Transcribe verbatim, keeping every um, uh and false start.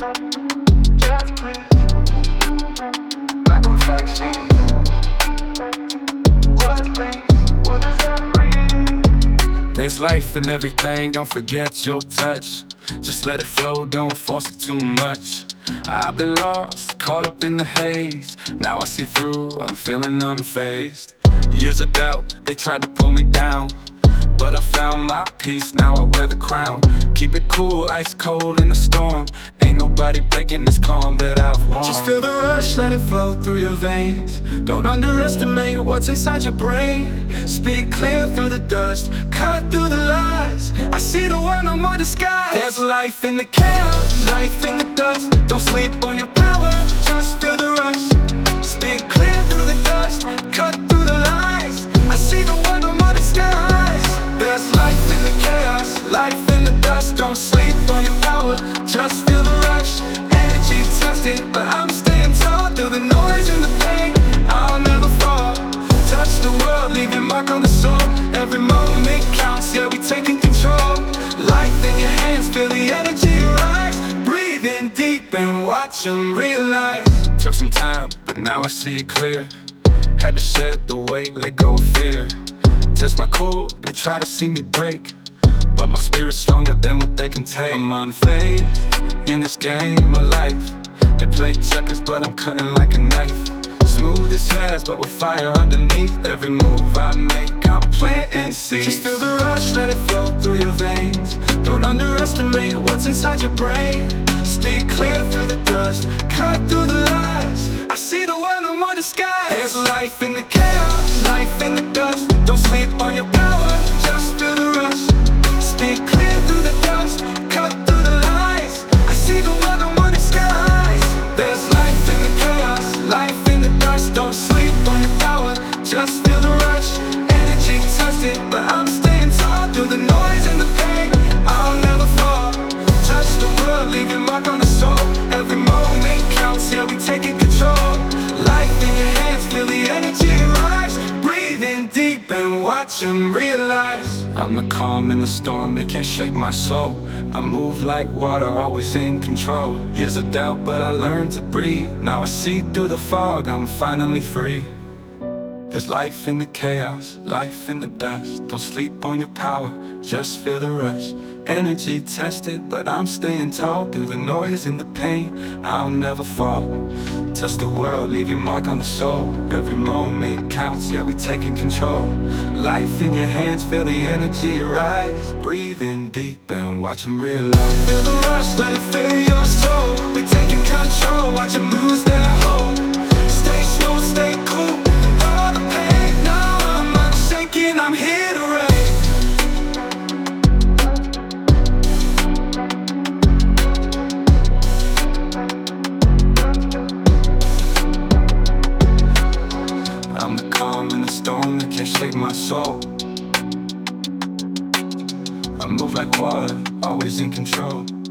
Just breathe. Like a vaccine. What breathes? What does that mean? There's life in everything, don't forget your touch. Just let it flow, don't force it too much. I've been lost, caught up in the haze. Now I see through, I'm feeling unfazed. Years of doubt, they tried to pull me down, but I found my peace, now I wear the crown. Keep it cool, ice cold in the storm. Ain't nobody breaking this calm that I've won. Just feel the rush, let it flow through your veins. Don't underestimate what's inside your brain. Speak clear through the dust, cut through the lies. I see the world, no more disguise. There's life in the chaos, life in the dust. Don't sleep on your power, just feel the rush. Speak clear through the dust, cut through the lies. I see the world, no more disguise. There's life in the chaos, life in the dust. Don't sleep on your power, just feel the rush. Energy tested, but I'm staying tall through the noise and the pain. I'll never fall. Touch the world, leave your mark on the soul. Every moment counts, yeah, we taking control. Life in your hands, feel the energy rise. Breathe in deep and watch them realize. Took some time, but now I see it clear. Had to shed the weight, let go of fear. Test my cool, they try to see me break, but my spirit's stronger than what they can take. I'm unfazed in this game of life. They play checkers, but I'm cutting like a knife. Smooth as jazz, but with fire underneath. Every move I make, I'm planting seeds. Just feel the rush, let it flow through your veins. Don't underestimate what's inside your brain. Stay clear through the dust, cut through the lies. I see the world, no more disguise. There's life in the chaos, life in the dust. Don't sleep on your power, just feel the rush. Stay clear through the dust, cut through the lies. I see the world, no more disguise. There's life in the chaos, life in the dust. Don't sleep on your power, just feel the rush. Energy tested, but I'm staying tall through the noise and the pain. I'll never fall. Touch the world, leave your mark on the soul. Every moment counts, yeah, we taking control. Life in your hands, feel the energy rise. Breathe in deep and watch them realize. I'm the calm in the storm, they can't shake my soul. I move like water, always in control. Years of doubt, but I learned to breathe. Now I see through the fog, I'm finally free. There's life in the chaos, life in the dust. Don't sleep on your power, just feel the rush. Energy tested, but I'm staying tall through the noise and the pain. I'll never fall. Touch the world, leave your mark on the soul. Every moment counts, yeah, we taking control. Life in your hands, feel the energy rise. Breathe in deep and watch them realize. Feel the rush, let it fill your soul. We taking control, watch them lose their hold. Stay slow, stay cool. All the pain, now I'm unshaken, I'm here to reign. I'm the calm in the storm that can't shake my soul. I move like water, always in control.